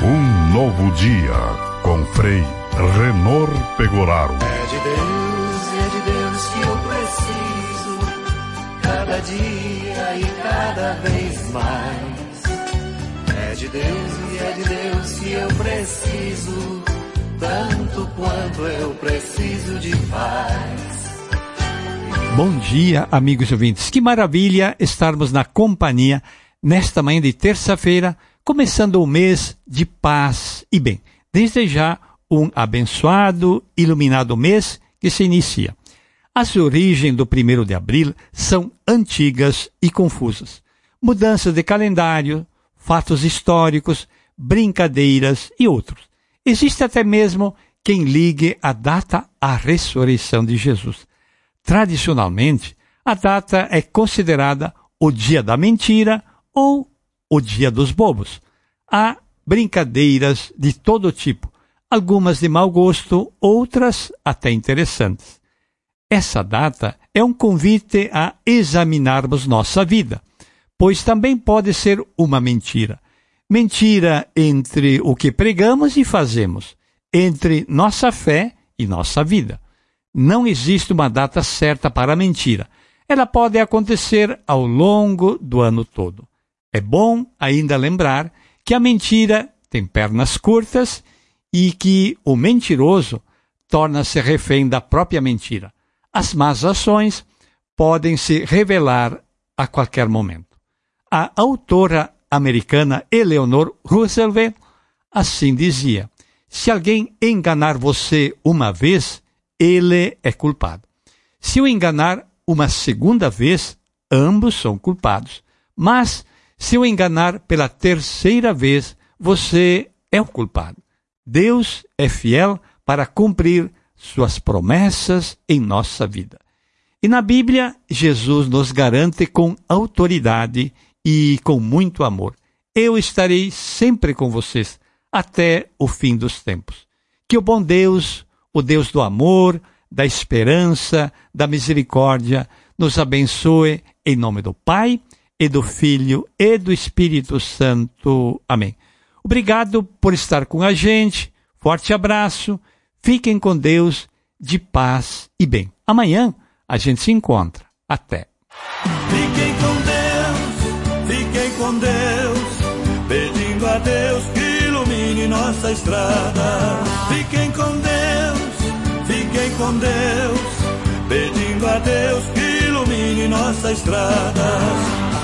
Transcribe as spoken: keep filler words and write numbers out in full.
Um novo dia com Frei Renor Pegoraro. É de Deus, é de Deus que eu preciso, cada dia e cada vez mais. É de Deus e é de Deus que eu preciso, tanto quanto eu preciso de paz. Bom dia, amigos ouvintes. Que maravilha estarmos na companhia nesta manhã de terça-feira, começando o mês de paz e bem. Desde já, um abençoado, iluminado mês que se inicia. As origens do primeiro de abril são antigas e confusas. Mudanças de calendário, fatos históricos, brincadeiras e outros. Existe até mesmo quem ligue a data à ressurreição de Jesus. Tradicionalmente, a data é considerada o dia da mentira ou o dia dos bobos. Há brincadeiras de todo tipo, algumas de mau gosto, outras até interessantes. Essa data é um convite a examinarmos nossa vida, pois também pode ser uma mentira. Mentira entre o que pregamos e fazemos, entre nossa fé e nossa vida. Não existe uma data certa para a mentira. Ela pode acontecer ao longo do ano todo. É bom ainda lembrar que a mentira tem pernas curtas e que o mentiroso torna-se refém da própria mentira. As más ações podem se revelar a qualquer momento. A autora americana Eleanor Roosevelt assim dizia: se alguém enganar você uma vez, ele é culpado. Se o enganar uma segunda vez, ambos são culpados. Mas, se o enganar pela terceira vez, você é o culpado. Deus é fiel para cumprir suas promessas em nossa vida. E na Bíblia, Jesus nos garante com autoridade e com muito amor: eu estarei sempre com vocês até o fim dos tempos. Que o bom Deus, o Deus do amor, da esperança, da misericórdia, nos abençoe em nome do Pai, e do Filho e do Espírito Santo. Amém. Obrigado por estar com a gente. Forte abraço. Fiquem com Deus, de paz e bem. Amanhã a gente se encontra. Até. Fiquem com Deus, fiquem com Deus, pedindo a Deus que ilumine nossa estrada. Fiquem com Deus, fiquem com Deus, pedindo a Deus que ilumine nossa estrada.